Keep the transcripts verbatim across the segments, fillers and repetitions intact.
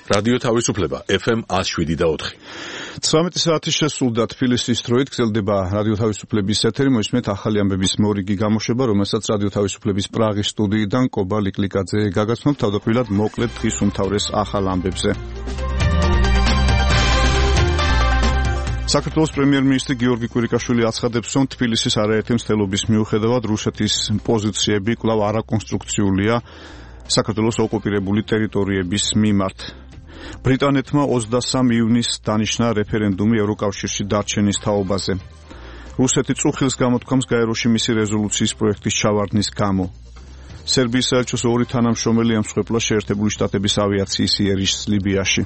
რადიო თავისუფლება ეფ ემ one oh seven და four. ცხრამეტი საათი შესრულდა თბილისის დროით გრძელდება რადიო თავისუფლების ეთერი. მოისმენთ ახალი ამბების მორიგი გამოშვება, რომელსაც რადიო თავისუფლების პრაღის სტუდიიდან კობა ლიკლიკაძე გაგაცნობ. თავდაპირველად მოკლედ დღის უმთავრეს ახალ ამბებზე. საქართველოს პრემიერ-მინისტრი გიორგი კვირიკაშვილი აცხადებს, რომ თბილისის არაერთი მცდელობის მიუხედავად რუსეთის პოზიციები კვლავ არაკონსტრუქციულია საქართველოს ოკუპირებული ტერიტორიების მიმართ. ბრიტანეთმა ოცდასამ ივნისს დანიშნა რეფერენდუმი ევროკავშირში დარჩენის თაობაზე. რუსეთი წუხილს გამოთქვამს გაეროში მისი რეზოლუციის პროექტის ჩავარდნის გამო. სერბიის საელჩოს ორი თანამშრომელი ემსხვერპლა შეერთებული შტატების ავიაციის იერიშს ლიბიაში.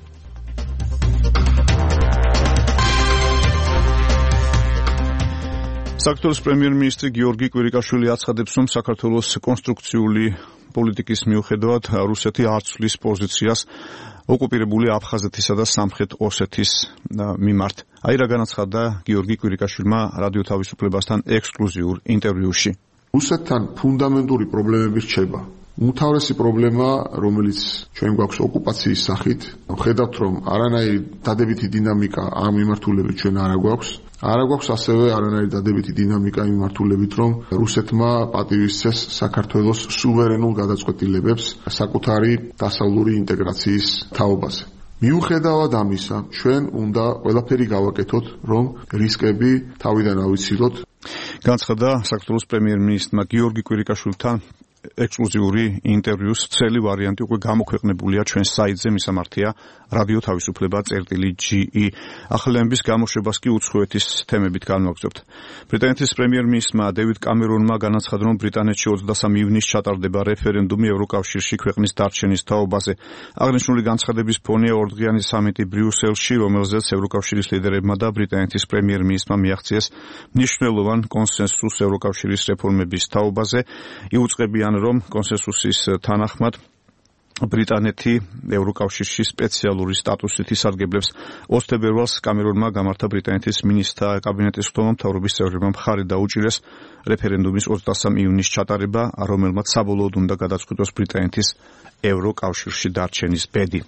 საქართველოს პრემიერ-მინისტრი გიორგი კვირიკაშვილი აცხადებს, რომ საქართველოს კონსტრუქციული პოლიტიკის მიუხედავად რუსეთი არ ცვლის პოზიციას ოკუპირებული აფხაზეთისა და სამხრეთ ოსეთის მიმართ. აი რა განაცხადა გიორგი კვირიკაშვილმა რადიო თავისუფლებასთან ექსკლუზიურ ინტერვიუში. რუსეთთან ფუნდამენტური პრობლემები რჩება. უმთავრესი პრობლემა, რომელიც ჩვენ გვაქვს ოკუპაციის სახით, ხედავთ, რომ არანაირი დადებითი დინამიკა ამ მიმართულებით ჩვენ არ გვაქვს. არ გვაქვს ასევე არანაირი დადებითი დინამიკა იმ მიმართულებით, რომ რუსეთმა პატივისცეს საქართველოს სუვერენულ გადაწყვეტილებებს საკუთარი დასავლური ინტეგრაციის თაობაზე. მიუხედავად ამისა, ჩვენ უნდა ყველაფერი გავაკეთოთ, რომ რისკები თავიდან ავიცილოთ. განცხადა საქართველოს პრემიერ-მინისტრმა გიორგი კვირიკაშვილთან ექსკლუზიური ინტერვიუს ცელი ვარიანტი უკვე გამოქვეყნებულია ჩვენ საიტზე, მისამართია რადიო თავისუფლება წერტილი ჯი ი. ახალების გამოშვებას კი უცხოეთის თემებით განვაგრძობთ. ბრიტანეთის პრემიერ-მინისტრმა დევიდ კამერონმა განაცხადა, რომ ბრიტანეთში ოცდასამ ივნისს ჩატარდება რეფერენდუმი ევროკავშირში ქვეყნის დარჩენის თაობაზე. აღნიშნული განცხადების ფონია ორდღიანი სამიტი ბრიუსელში, რომელზეც ევროკავშირის ლიდერებმა და ბრიტანეთის პრემიერ-მინისტრმა მიაღწიეს მნიშვნელოვან კონსენსუსს ევროკავშირის რეფორმების თაობაზე. იუწყებიან, რომ კონსენსუსის თანახმად ბრიტანეთი ევროკავშირში სპეციალური სტატუსით ისარგებლებს. ოცი თებერვალს კამერონმა გამართა ბრიტანეთის მინისტრთა კაბინეტის ხდომა, მთავრობის წევრებმა მხარი დაუჭირეს რეფერენდუმის ოცდასამ ივნისს ჩატარება, რომელმაც საბოლოოდ უნდა გადაწყვიტოს ბრიტანეთის ევროკავშირში დარჩენის ბედი.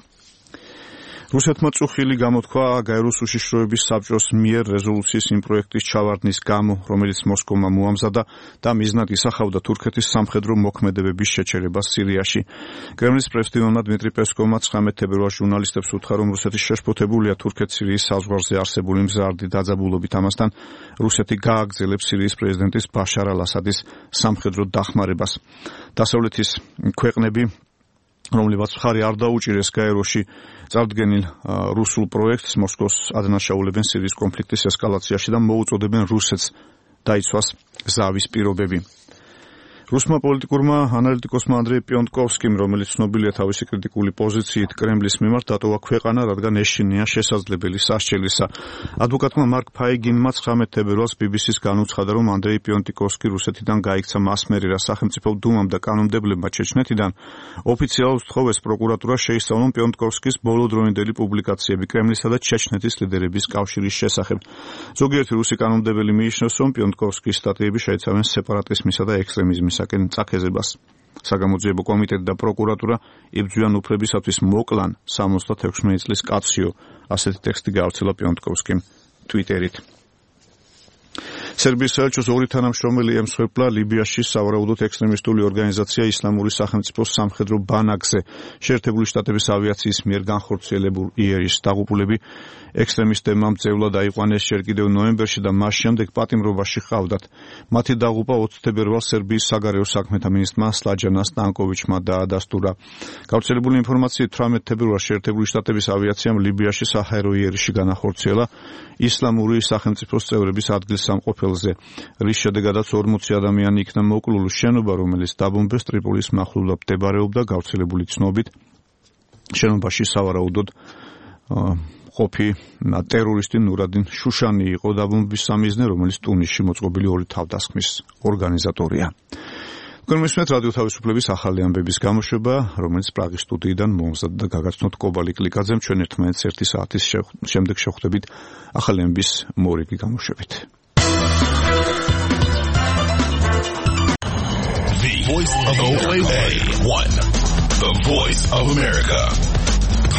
რუსეთმა წუხილი გამოთქვა გაეროს უშიშროების საბჭოს მიერ რეზოლუციის იმ პროექტის ჩავარდნის გამო, რომელიც მოსკოვმა მოამზადა და მიზნად ისახავდა თურქეთის სამხედრო მოქმედებების შეჩერებას სირიაში. კრემლის პრესდივანმა დმიტრი პესკოვმა ცხრამეტი თებერვალს ჟურნალისტებს უთხრა, რომ რუსეთი შეშფოთებულია თურქეთ-სირიის საზღვარზე არსებული მზარდი დაძაბულობით. ამასთან რუსეთი გააგრძელებს სირიის პრეზიდენტის ბაშარ ალ-ასადის სამხედრო დახმარებას. დასავლეთის ქვეყნები, რომლებაც მხარი არ დაუჭირეს გაეროში წარდგენილ რუსულ პროექტს, მოსკოვს ადანაშაულებენ სირიის კონფლიქტის ესკალაციაში და მოუწოდებენ რუსეთს დაიცვას ზავის პირობები. რუსმა პოლიტიკურმა ანალიტიკოსმა ანდრეი პიონტკოვსკიმ, რომელიც ცნობილია თავისი კრიტიკული პოზიციით კრემლის მიმართ, დატოვა ქვეყანა, რადგან ეშინია შესაძლებელი სასჯელისა. ადვოკატმა მარკ ფაიგინმა ცხრამეტი თებერვალს ბი ბი სის განუცხადა, რომ ანდრეი პიონტკოვსკი რუსეთიდან გაიქცა მასმერირა სახელმწიფო დუმამ და კანონმდებლებმა ჩეჩნეთიდან. ოფიციალურ სთხოვეს პროკურატურა შეისწავლონ პიონტკოვსკის ბოლოდროინდელი პუბლიკაციები კრემლისა და ჩეჩნეთის ლიდერების კავშირის შესახებ. ზოგიერთი რუსი კანონმდებელი მიიჩნევს, რომ პიონტკოვსკის სტატიები შეიცავენ სეპარატიზმისა და ექსტრემიზმის წაკეზებას. საგამოძიებო კომიტეტი და პროკურატურა იბრძვიან უფლებისათვის მოკლან სამოცდათექვსმეტი წლის კაციო. ასეთი ტექსტი გაავრცელა პიონტკოვსკიმ ტვიტერით. სერბიის საელჩოს ორი თანამშრომელი ემსხვერპლა ლიბიაში სავარაუდოდ ექსტრემისტული ორგანიზაცია ისლამური სახელმწიფოს სამხედრო ბანაკზე. შეერთებული შტატების ავიაციის მიერ განხორციელებულ იერიშს დაღუპულები ექსტრემისტებმა მძევლად აიყვანეს ჯერ კიდევ ნოემბერში და მას შემდეგ პატიმრობაში ჰყავდათ. მათი დაღუპვა ოცი თებერვალს სერბიის საგარეო საქმეთა მინისტრმა სლაჯანა სტანკოვიჩმა დაადასტურა. გავრცელებული ინფორმაციით თვრამეტი თებერვალს შეერთებული შტატების ავიაციამ ლიბიაში საჰაერო იერიში განახორციელა ისლამური სახელმწიფოს წევრების ადგილსამყოფელზე, რის შედეგადაც ორმოცი ადამიანი იქნა მოკლული. შენობა, რომელიც დაბომბეს ტრიპოლის მახლობლად მდებარეობდა, გავრცელებული ცნობით შენობაში სავარაუდოდ ყოფი ტერორისტი ნურადინ შუშანი იყო დაბომბვის სამიზნე, რომელიც ტუნისში მოწყობილი ორი თავდასხმის ორგანიზატორია. გონმისმენთ რადიო თავისუფლების ახალი ამბების გამოშვება, რომელიც პრაღის სტუდიიდან მომზადდა და გაგაცნოთ კობა ლიკლიკაძემ. ჩვენ ერთმანეთს ერთი საათის შემდეგ შევხვდებით ახალი ამბების მორიგი გამოშვებით. The Voice of O A one, The Voice of America.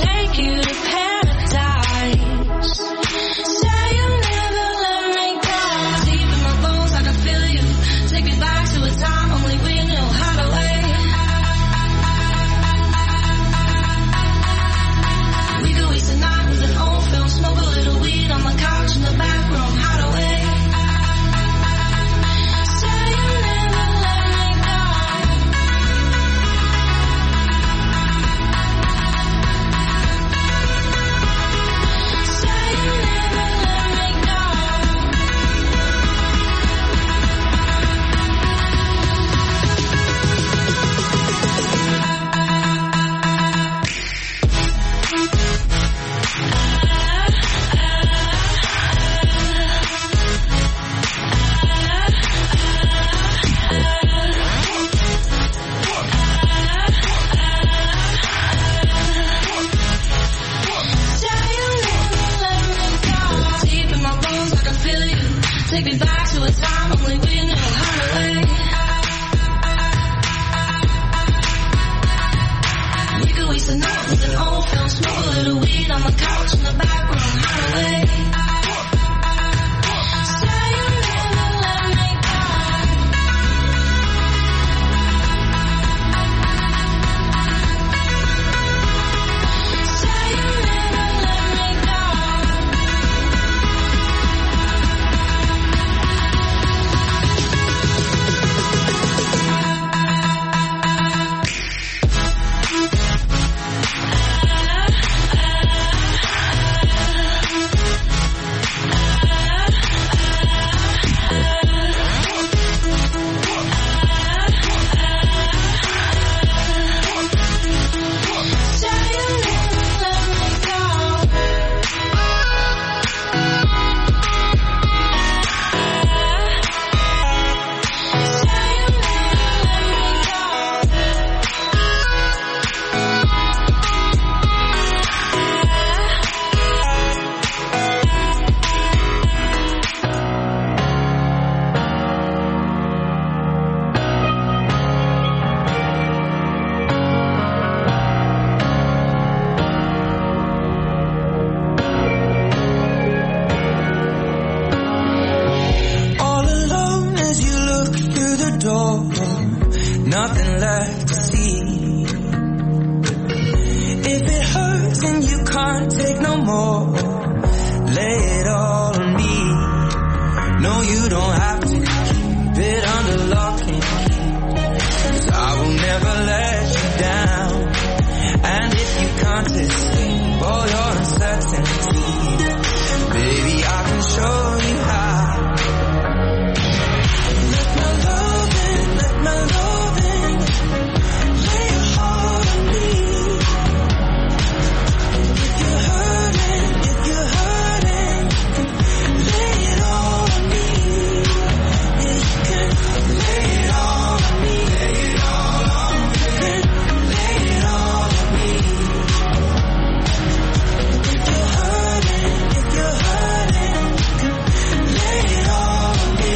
Take me back to a time only we knew how to lay. We could waste the night with an old film, smoke a little weed on the couch in the back room, how to lay. Nothing left to see. If it hurts and you can't take no more, lay it all on me. No, you don't have to keep it under lock and key, 'cause I will never let you down. And if you can't escape all your uncertainty, baby, I can show you how. Let my love in, let my love in, lay your heart on me. If you're hurting, if you're hurting, lay it all on me. Yeah, you can lay it all on me. Lay it all on me. Lay it all on me. If you're hurting, if you're hurting, lay it all on me.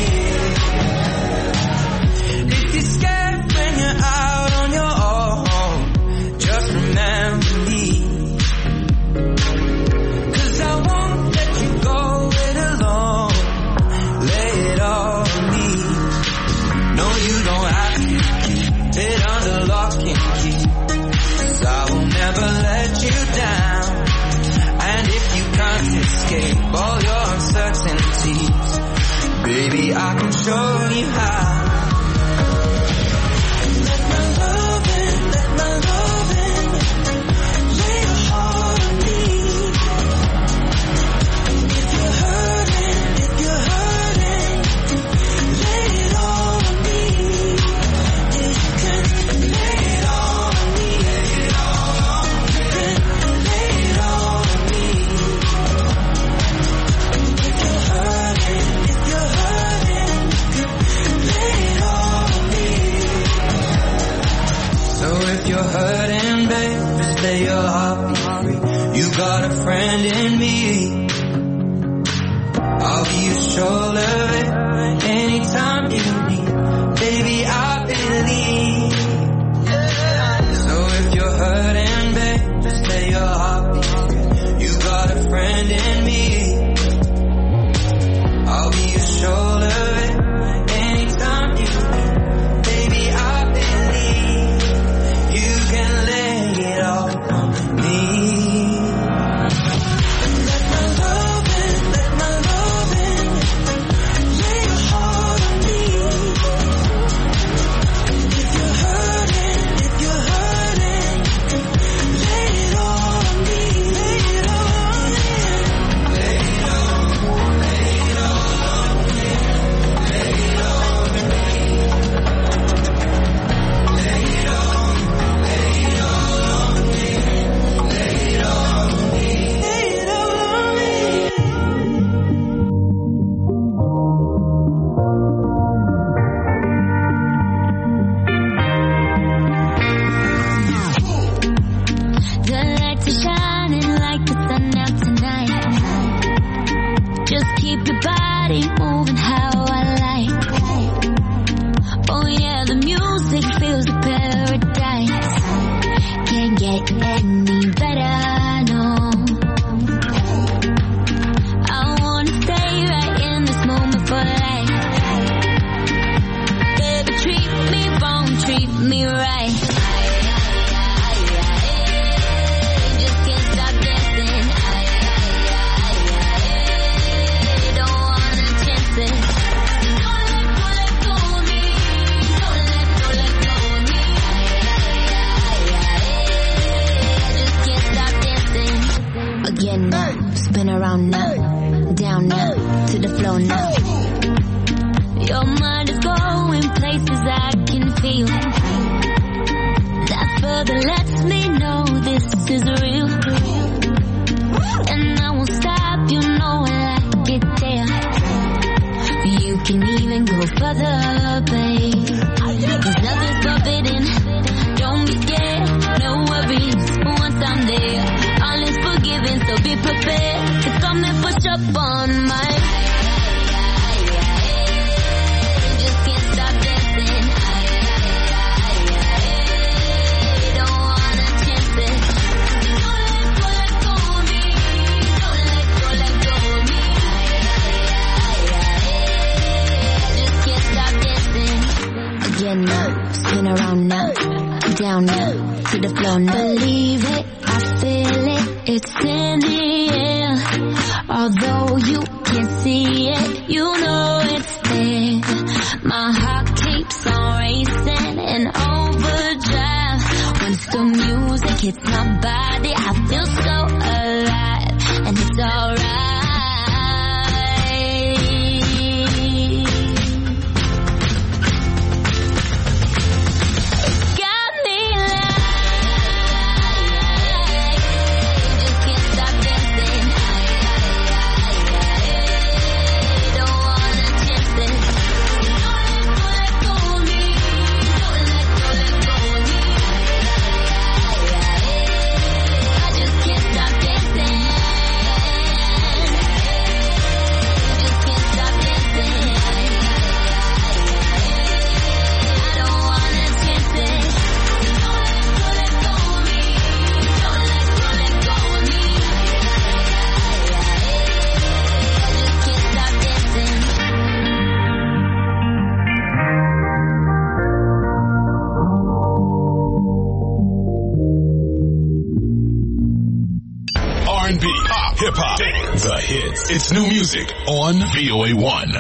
If you're scared when you're out on your own, just remember me. 'Cause I won't let you go it alone. Lay it all on me. No, you don't have to keep it under lock and key, 'cause I will never let you down. And if you can't escape all your uncertainties, baby, I can show you how. Let my love in, let my love in, lay your heart on me. If you're hurting, if you're hurting, lay it all on me. Yeah, you can lay it all on me. Lay it all on me. Lay it all on me. If you're hurting, if you're hurting, lay it all on me. So if you're hurting, babe, just lay your heart be free. You got a friend in me. I'll be your shoulder, babe, anytime you need. Baby, I believe. So if you're hurting, babe, just lay your heart be free. You got a friend in me. I'll be your shoulder, babe, anytime you need. Baby, I believe you can lay it all on me. Let my love in, let my love in, lay your heart on me. If you're hurting, if you're hurting, lay it all on me. Lay it all on me. Lay it all, lay it all on me. Lay it all on me. Lay it all, lay it all on me. Lay it all on me. Lay it all on me. The lights are shining like the sun out tonight. Just keep your body body moving how I like. Oh yeah, the music feels like paradise. Can't get any better, no. I wanna stay right in this moment for life. Baby, treat me wrong, treat me right. Just can't stop dancing. Don't wanna chance it. Don't let go, let go of me. Don't let go, let go of me. I just can't stop dancing. Again now, spin around now, down now, to the floor now. Your mind is going places I can feel. That further lets me know this is real. And I won't stop, you know I like it there. You can even go further, babe. Cause nothing's forbidden. Don't be scared, no worries. Once I'm there, all is forgiven, so be prepared to come and push up on my. Just can't stop dancing. Don't wanna chance it. Don't let go, let go of me. Don't let go, let go of me. Just can't stop dancing. Again now, spin around now, down now, to the floor now. Believe it, I feel it, it's in the air. Although you can't see it, you know it's there. My heart keeps on racing in overdrive. Once the music hits my body, I feel so alive, and it's alright. Got me like, just can't stop dancing. Don't wanna chance it. Don't let go, let go of me. Don't let go, let go of me. I just can't stop dancing. Just can't stop dancing. I don't wanna chance it. Don't let go, let go of me. Don't let go, let go of me. I just can't stop dancing. R and B, pop, hip hop, dance, the hits. It's new music on V O A one.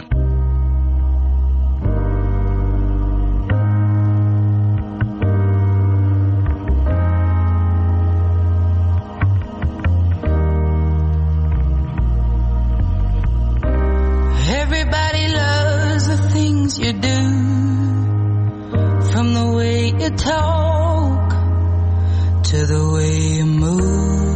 Everybody loves the things you do, from the way you talk to the way you move.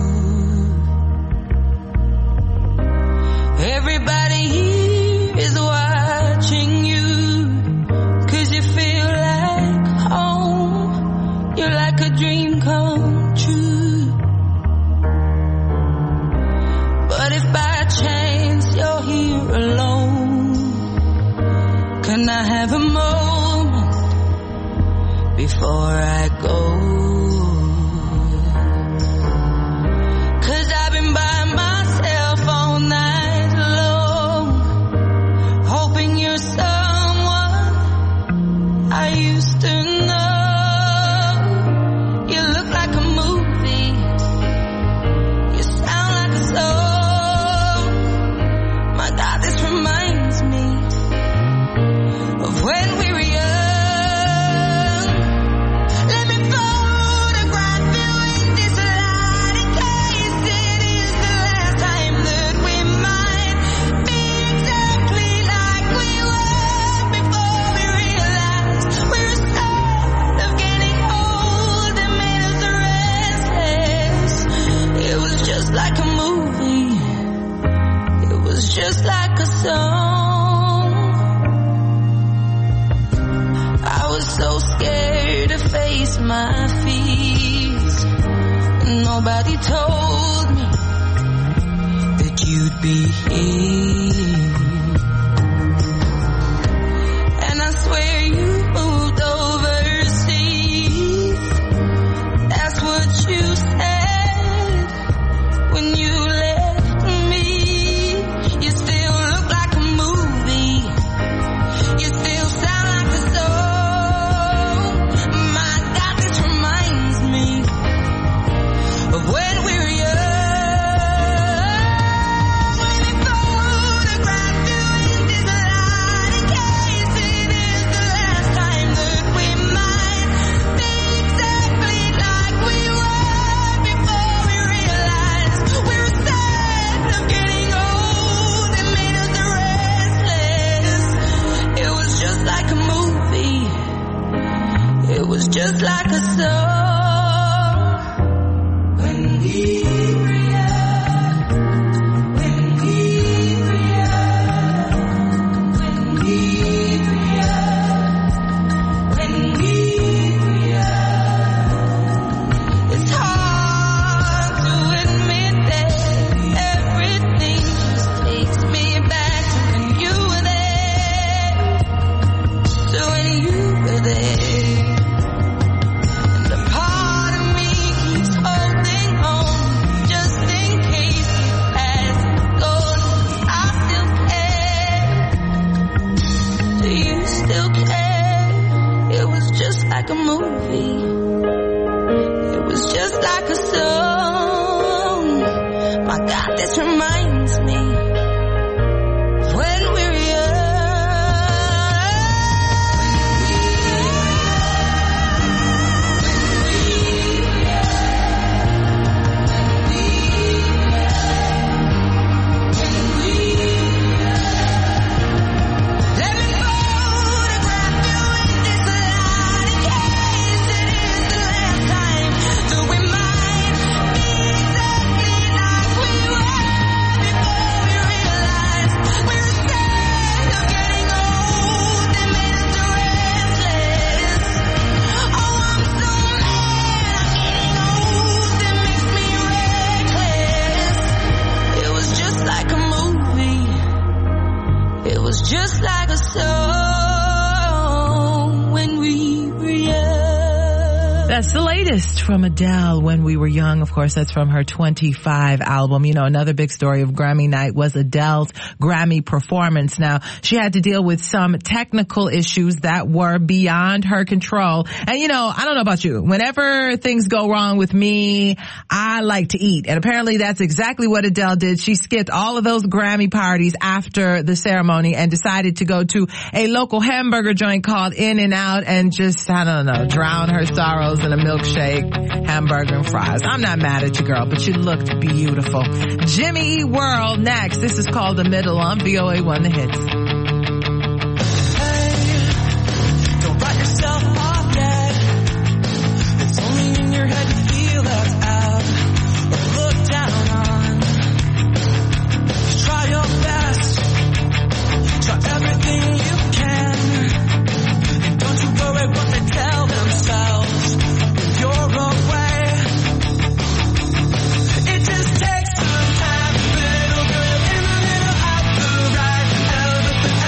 Everybody here is watching you, 'cause you feel like home. You're like a dream come true. But if by chance you're here alone, can I have a moment before I go? 'Cause I've been by myself all night long, hoping you're someone I used to know. You look like a movie, you sound like a song. My God, this reminds me of when we were young. Let me photograph you in this light, in case it is the last time that we might be exactly like we were before we realized we're afraid of getting old and made us restless. It was just like a movie, it was just like a song. I was so scared to face my fears. Nobody told me that you'd be here. just like a song. When we react, when we react, when we react, when we react, it's hard to admit that everything just takes me back to when you were there, to when you were there. Like a movie, it was just like a song. My God, this reminds me of when we were just like a song when we were young. That's the latest from Adele, When We Were Young. Of course, that's from her twenty-five album. You know, another big story of Grammy night was Adele's Grammy performance. Now, she had to deal with some technical issues that were beyond her control. And, you know, I don't know about you. Whenever things go wrong with me, I like to eat. And apparently that's exactly what Adele did. She skipped all of those Grammy parties after the ceremony and decided to go to a local hamburger joint called In-N-Out and just, I don't know, drown her sorrows in a milkshake, hamburger, and fries. I'm not mad at you, girl, but you looked beautiful. Jimmy Eat World next. This is called The Middle on V O A one The Hits. It just takes some time, little girl in the middle of the right, out of the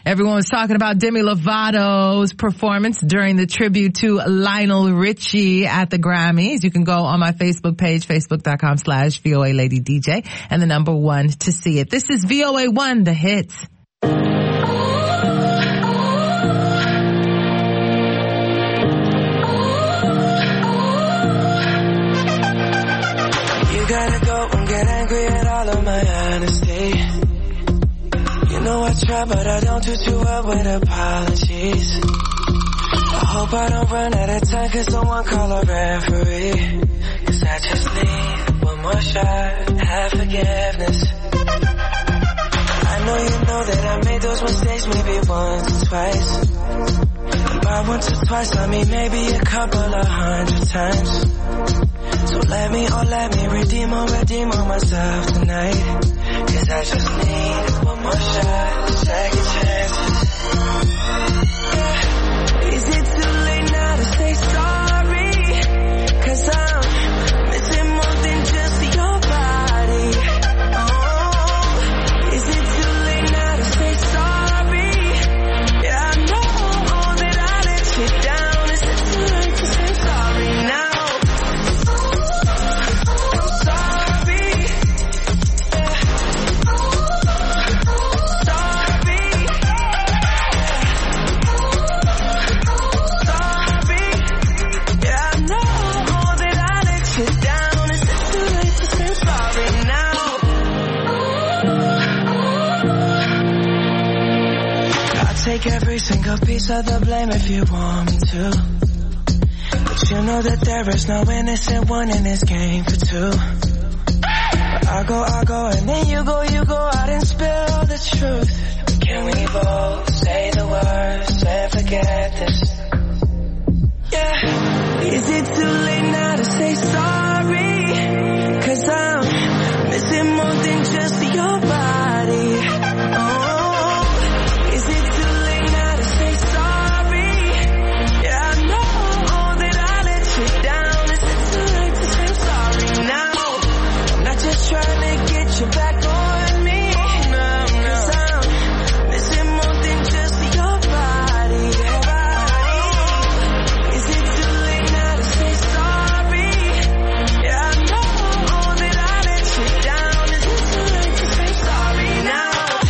Everyone was talking about Demi Lovato's performance during the tribute to Lionel Richie at the Grammys. You can go on my Facebook page, facebook.com slash VOA Lady DJ, and the number one to see it. This is V O A one, the hits. Gotta go and get angry at all of my honesty. You know I try, but I don't do too well with apologies. I hope I don't run out of time, cause someone call a referee. Cause I just need one more shot, have forgiveness. I know you know that I made those mistakes maybe once or twice. And by once or twice I mean maybe a couple of hundred times. So let me, oh let me redeem or redeem on myself tonight. Cause I just need one more shot, second chances. Yeah. Is it too late now to say sorry? Cause I'm missing more than just your body. Oh, is it too late now to say sorry? Yeah, I know that I let you down. Is it too late to say sorry now? Take every single piece of the blame if you want me to. But you know that there is no innocent one in this game for two. But I go, I go, and then you go, you go out and spill the truth. Can we both say the words and forget this? Yeah. Is it too late now to say sorry? Cause I'm missing more than just your body. Oh. Trying to get you back on me. No, no. Cause I'm missing more than just your body. Is it too late now to say sorry? Yeah, I know that I let you down. Is it too late to say sorry now?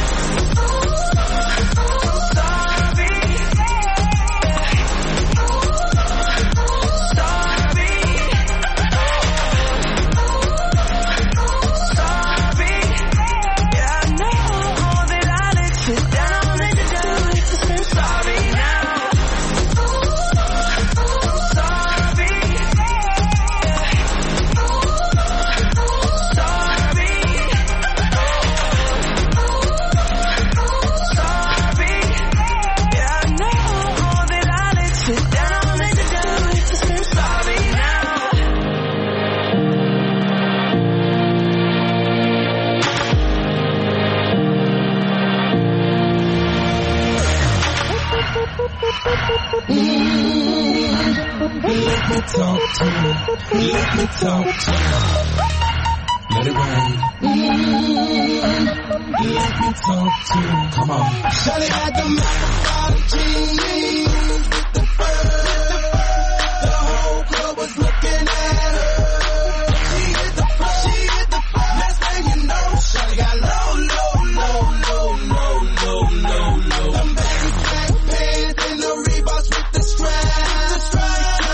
Let me talk to you. Let me talk to you. Let it rain. Mm-hmm. Let me talk to you. Come on. Shawty got the microphone jeans with the fur. The whole club was looking at her. She hit the floor. She hit the floor. Next thing you know, Shawty got low, low, low, low, low, low, low, low. Them baggy black pants and the Reeboks with the strap. The strap.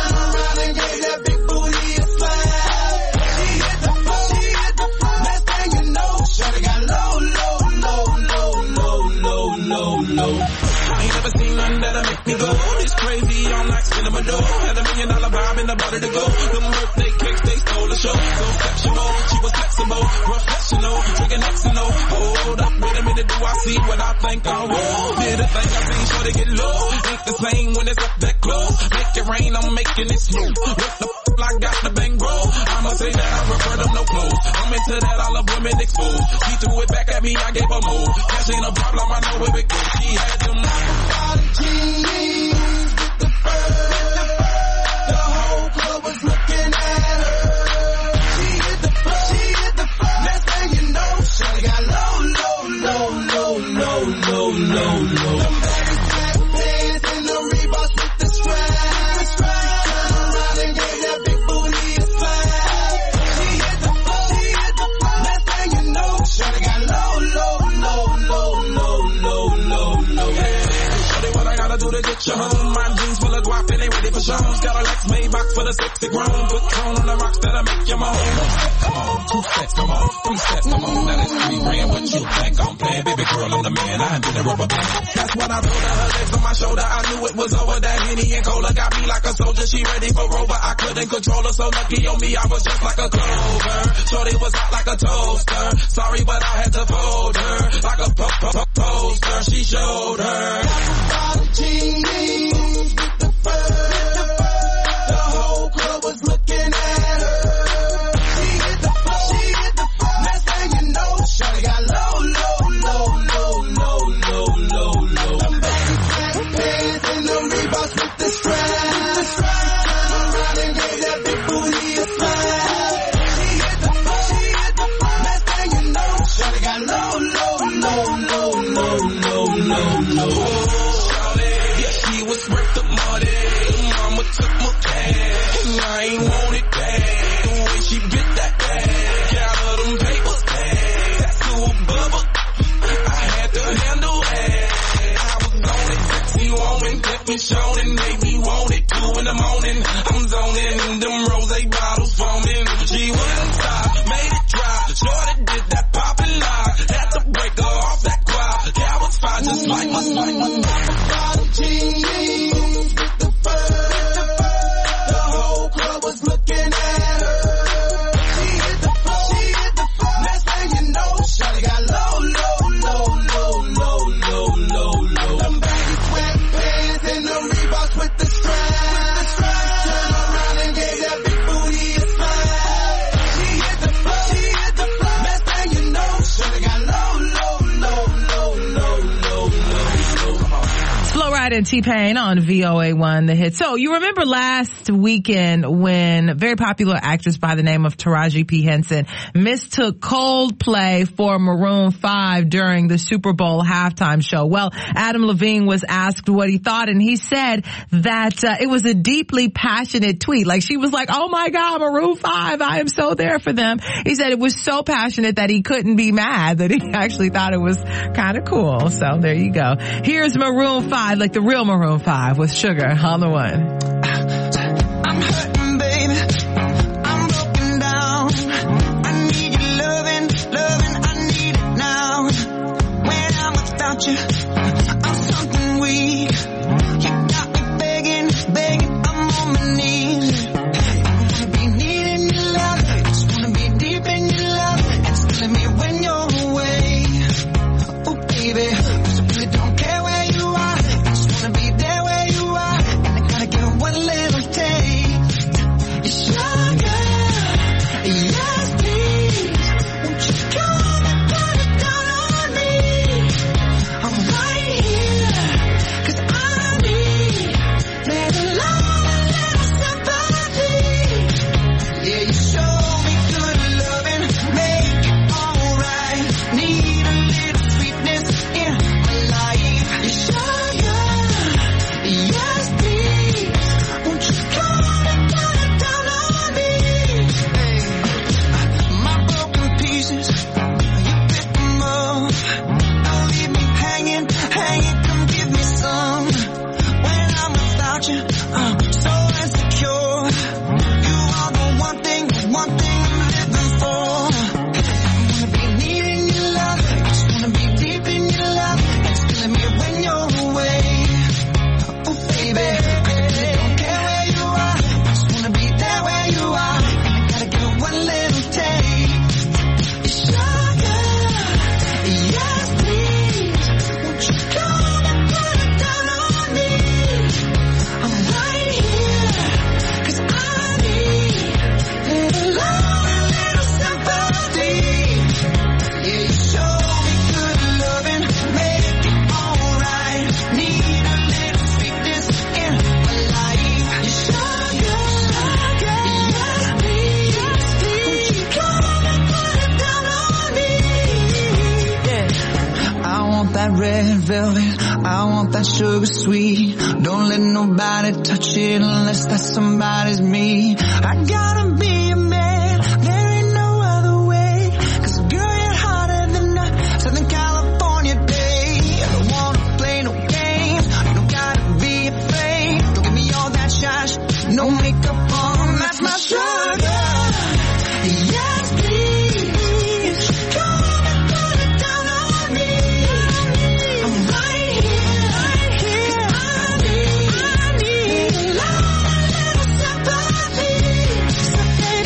It's crazy, all night spinning my dough. Had a million dollar vibe in the body to go. Them birthday cakes, they stole the show. So sexual, she was flexible, professional, drinking X and O. Hold up, wait a minute, do I see what I think I will? Did a thing I seen, sure to get low. Ain't the same when it's up that close. Make it rain, I'm making it smooth. What the f***, I got the bang bro. I'ma say that I prefer them no clothes. I'm into that, I love women exposed. She threw it back at me, I gave her more. Cash ain't a problem, I know where it goes. She had them jeans. The whole club was looking at her. She hit the floor. She hit the floor. Next thing you know, Shawty got low, low, low, low, low. low, low, low, low. Them baggy sweat pants and the Reeboks with the strap. Turn around and gave that big booty a slap. She hit the floor, she hit the floor. Next thing you know, shawty got low, low, low, low, low, low, low, low. Hey, shawty, what I gotta do to get you home? My jeans full of guap and they ready for shows. Got a Lex Maybach for the sexy grown. Put cone on the rocks that'll make you moan. Come on, two steps, come on, three steps, come on. Now let's three grand. What you think I'm playing? Baby girl, I'm the man. I ain't been a rubber band. That's when I told her, her legs on my shoulder. I knew it was over. That Henny and Cola got me like a soldier. She ready for Rover. I couldn't control her. So lucky on me, I was just like a clover. Shorty was hot like a toaster. Sorry, but I had to fold her like a po po po poster. She showed her. Bottom jeans with the fur. The whole club was looking at her. She hit the floor. She hit the floor. Next thing you know, shawty got low, low, low, low, low, low, low, low. Them baggy sweat pants and the Reeboks with the strap. Turn around and gave that big booty a slap. She hit the floor. She hit the floor. Next thing you know, shawty got low, low, low, low, low, low, low, low. Shawty, yeah, she was worth the money. Mama took my cash, and I ain't want it back. The way she bit that ass, got her them papers back. Tattoo of Bubba, I had to handle that. I was on it, sexy woman, kept me shown and made me want it. Two in the morning, I'm zoning, them rose bottles foaming. She wouldn't stop, made it drop. Shorty did that poppin' lock, had to break her off that quad. That was fine, just like my, like my bottom jeans with the fur. The whole club was looking at her. She hit the floor. She hit the floor. Next thing you know, shawty got low, low, low, low, low, low, low, low. Them baggy sweat pants and the Reeboks with the strap. Turn around and gave that big booty a slap. She hit the floor. She hit the floor. Next thing you know, shawty got low, low, low, low, low, low, low, low. Flo Rida and T-Pain on V O A one, the hit. So you remember last weekend when very popular actress by the name of Taraji P. Henson mistook Coldplay for Maroon five during the Super Bowl halftime show? Well, Adam Levine was asked what he thought, and he said that uh, it was a deeply passionate tweet. Like, she was like, oh my God, Maroon five, I am so there for them. He said it was so passionate that he couldn't be mad, that he actually thought it was kind of cool. So there you go. Here's Maroon five, like the real Maroon five, with Sugar on the one. I'm hurting, baby. I'm broken down. I need your loving, loving. I need it now. When I'm without you, I'm something weak. You got me begging, begging. I'm on my knees. I wanna be needing your love. I just wanna be deep in your love. And it's killing me when you're away. Oh, baby, 'cause I really don't care where you are. I just wanna be there where you are. And I gotta give one little taste. It's sugar. Yes, please. Won't you come and put it down on me? I'm right here. 'Cause I need little love and little sympathy. Yeah, you show me good loving. Make it alright. Need a little sweetness in that red velvet, I want that sugar sweet. Don't let nobody touch it unless that somebody's me. I gotta be a man, there ain't no other way. Cause girl, you're hotter than a Southern California day. I don't wanna play no games, you don't gotta be afraid. Don't give me all that shash, no makeup on, that's my sugar. Yes, please, come and put it down on me. I'm right here, right here. I need, I need a little sympathy. So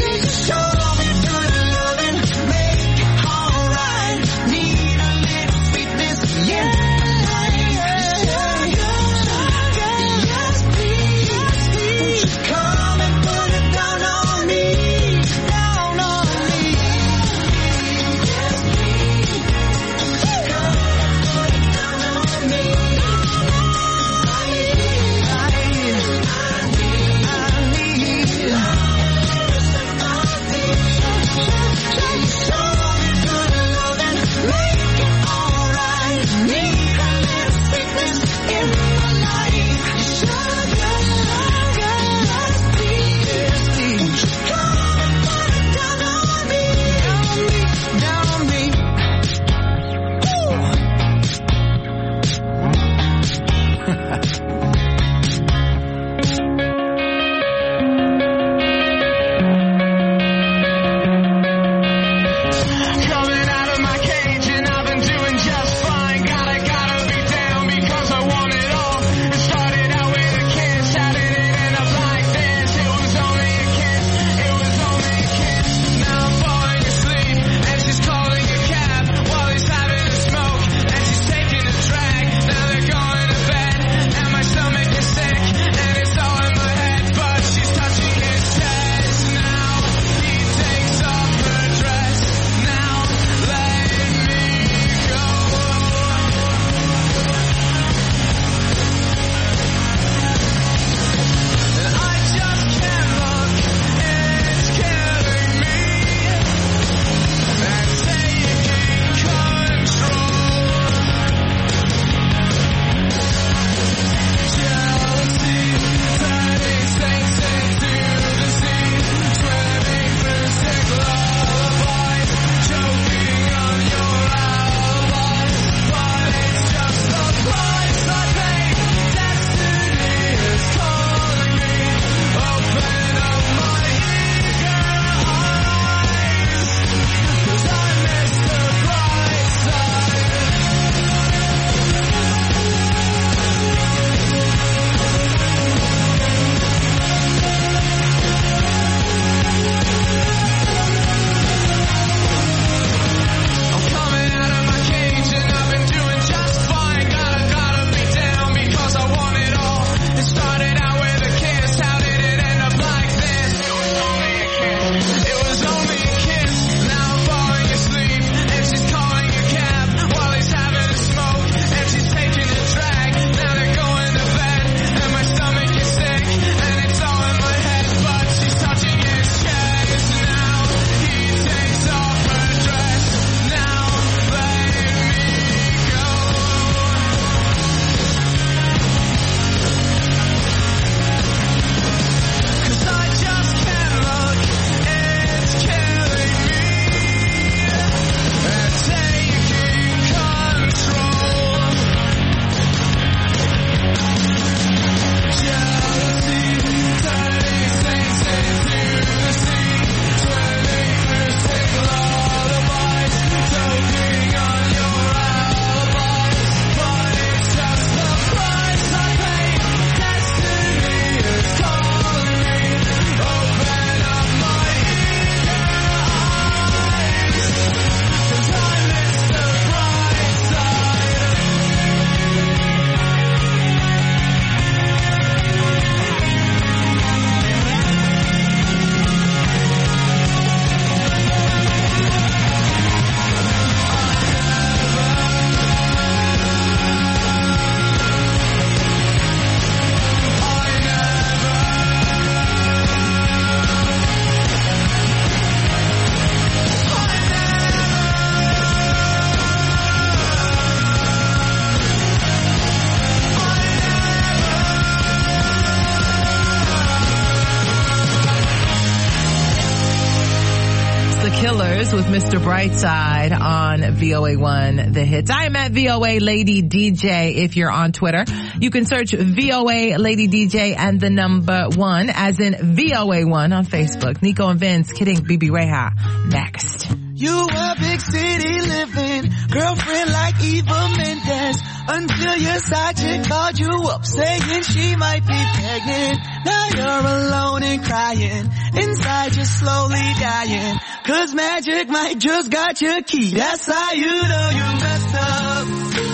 with Mister Brightside on V O A one The Hits. I am at V O A Lady D J if you're on Twitter. You can search V O A Lady D J and the number one as in V O A one on Facebook. Nico and Vince kidding B B Reha next. You a big city living girlfriend like Eva Mendes until your side chick called you up saying she might be pregnant. Now you're alone and crying, inside you're slowly dying, cause magic might just got your key. That's how you know you messed up.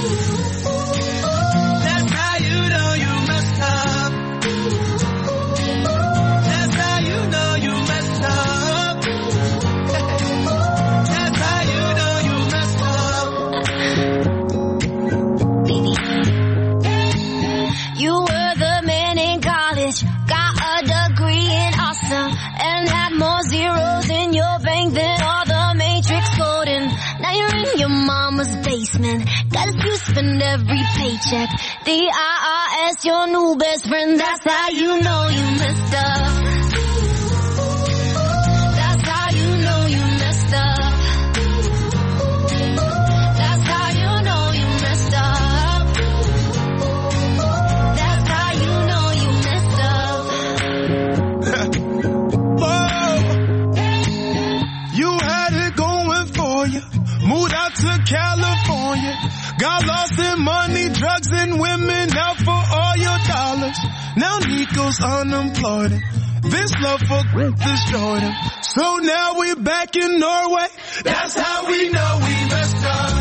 That's how you know you messed up. That's how you know you messed up. You were the man in college, got a degree in awesome, and had more zeros in your bank than all the Matrix coding. Now you're in your mama's basement, got you spend every paycheck. The I R S, your new best friend, that's how you know you messed up. That's how you know you messed up. That's how you know you messed up. Moved out to California, got lost in money, drugs, and women, out for all your dollars. Now Nico's unemployed, this love for destroyed him. So now we're back in Norway, that's how we know we messed up.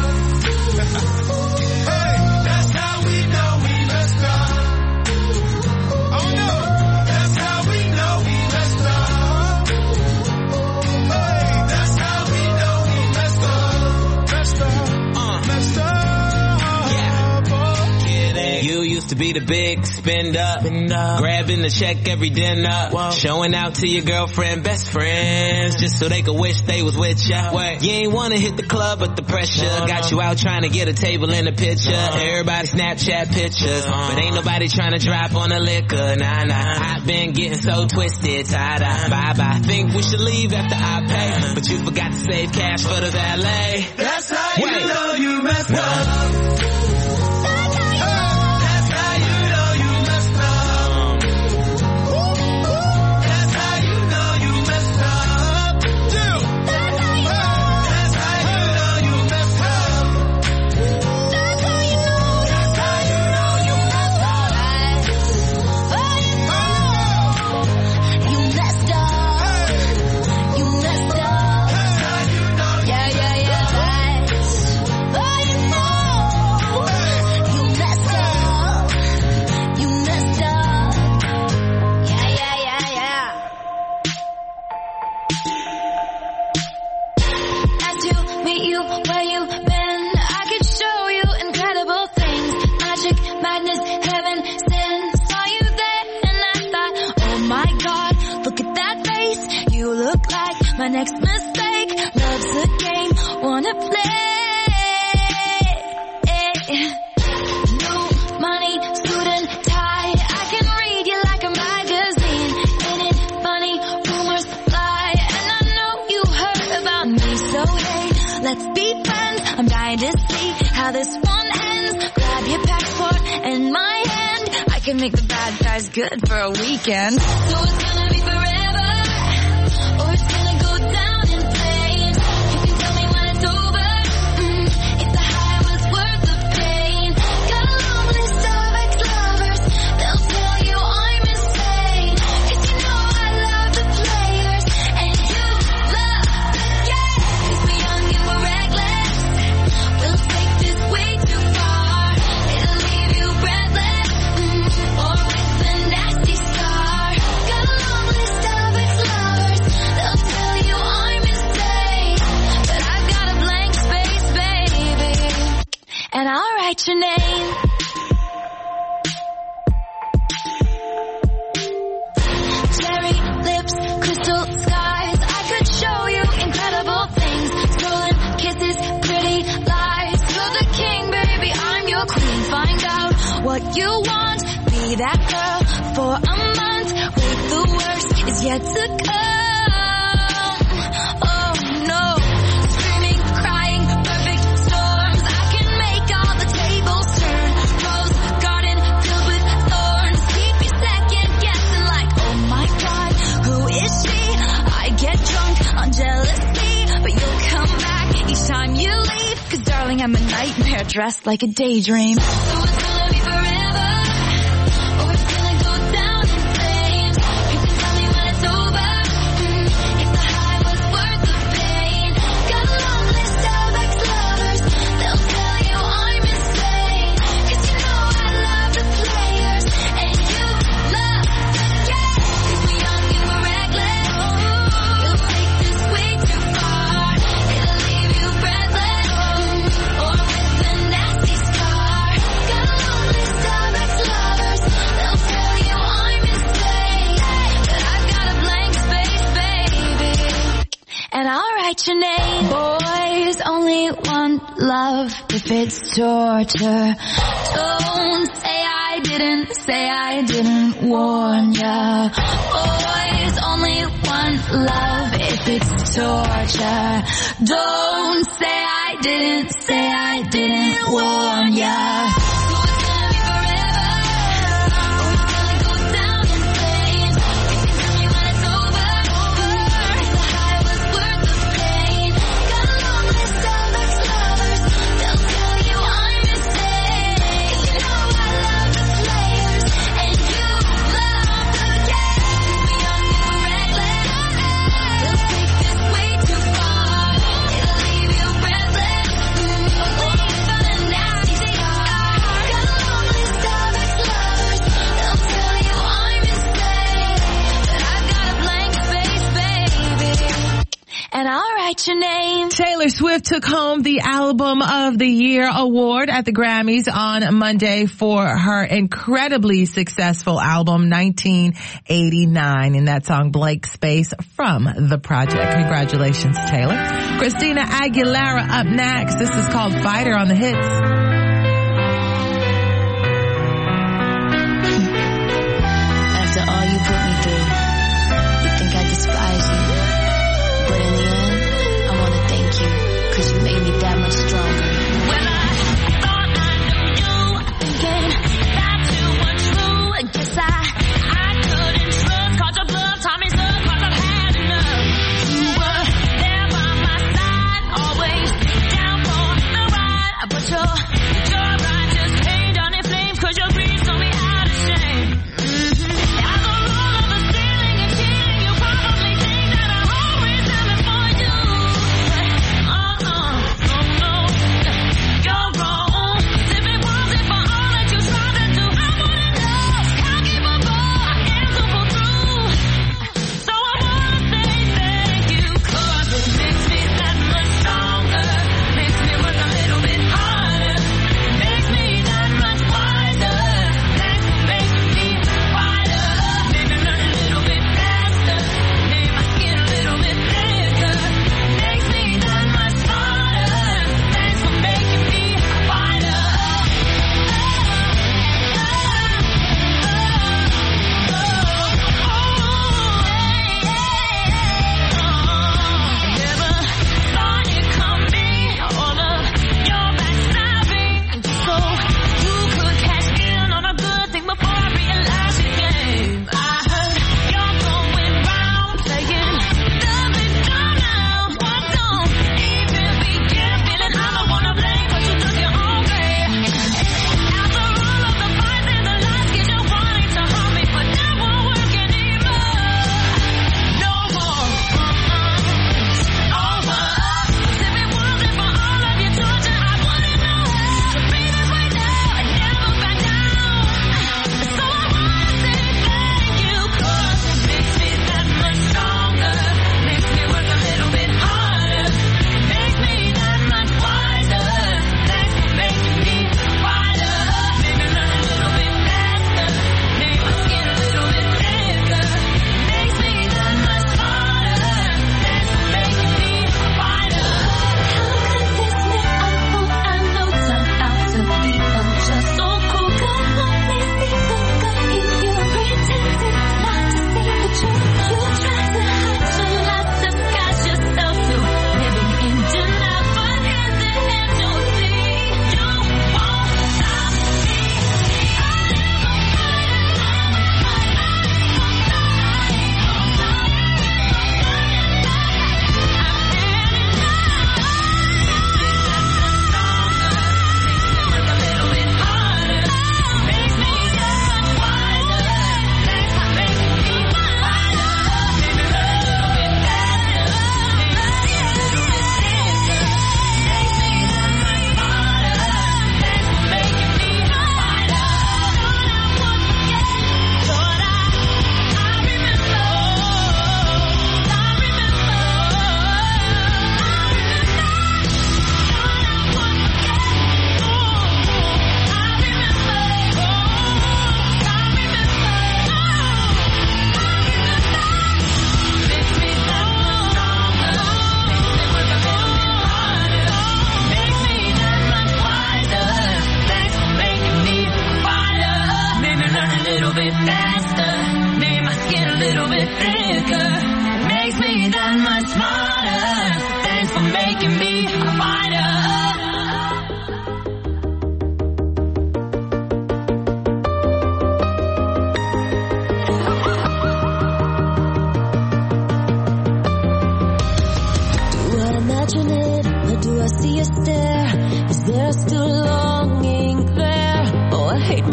Hey, that's how we know we messed up. Oh no, that's how we know we messed up. Hey, that's how we know we messed up. Messed up, uh, messed up. Yeah. You used to be the big spender, grabbing the check every dinner, whoa, showing out to your girlfriend, best friends, just so they could wish they was with ya. Wait. You ain't wanna hit the club, but the pressure no, got no. you out trying to get a table in the picture. No. Everybody Snapchat pictures, no. but ain't nobody trying to drop on the liquor. Nah, nah. I've been getting so twisted, tied up. Bye bye. Think we should leave after I pay, but you forgot to save cash for the valet. That's how Wait. you know you messed Whoa. up. My next mistake, love's a game, wanna play. New money, suit and tie, I can read you like a magazine. Ain't it funny, rumors fly, and I know you heard about me. So hey, let's be friends, I'm dying to see how this one ends. Grab your passport and my hand, I can make the bad guys good for a weekend. So it's gonna be forever, or it's gonna go down in flames. You can tell me when it's over, mm, if the high was worth the pain. Got a long list of ex-lovers, they'll tell you I'm insane. Cause you know I love the players, and you love the game. Cause we're young and we're reckless, we'll take this way too far. It'll leave you breathless, mm, or with a nasty scar. Got a long list of ex-lovers, they'll tell you I'm insane, but I've got a blank space, baby, and I'll write your name. Cherry lips, crystal skies, I could show you incredible things. Stolen kisses, pretty lies. You're the king, baby, I'm your queen. Find out what you want, be that girl for a month. Wait, the worst is yet to come. Oh no, hair dressed like a daydream. So it's gonna be forever, or it's gonna go down in flames. You can tell me when it's over, mm, if the high was worth the pain. Got a long list of ex-lovers, they'll tell you I'm insane. Cause you know I love the players, and you love the game. Cause we're young and we're reckless, you'll take this way too far. It'll leave you breathless, mm, or with a nasty scar. Got a long list of ex-lovers, they'll tell you I'm insane. But I've got a blank space, baby, and I'll write your name. Boys only want love if it's torture. Don't say I didn't, say I didn't warn ya. Boys only want love if it's torture. Don't say I didn't, say I didn't warn ya. So it's gonna be forever, or it's gonna go down in flames. You can tell me when it's over, if the high was worth the pain. Got a long list of ex-lovers, they'll tell you I'm insane. Cause you know I love the players, and you love the game. We're young and we're reckless, they'll take this way too far. It'll leave you breathless, mm, or with a nasty scar. Got a long list of ex-lovers, they'll tell you I'm insane. But I've got a blank space, baby, and I'll write your name. Taylor Swift took home the Album of the Year award at the Grammys on Monday for her incredibly successful album nineteen eighty-nine, and that song Blank Space from The Project. Congratulations, Taylor. Christina Aguilera up next. This is called Fighter on the Hits. After all you put me through, you think I despise you. But in the end, I want to thank you, cause you made me that much stronger. When I thought I knew you, thinking that you were true, I guess I, I couldn't trust, caught your bluff, taught me so, cause I've had enough. You were there by my side, always down for the ride, but you're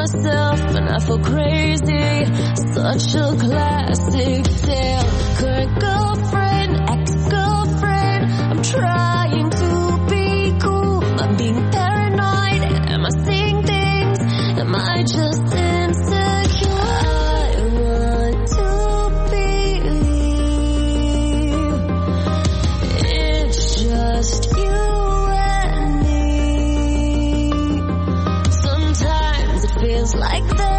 myself and I feel crazy. Such a classic tale. Current girlfriend, ex-girlfriend. I'm trying to be cool. I'm being paranoid. Am I seeing things? Am I just insecure? I want to believe it's just you and me. Sometimes it feels like that.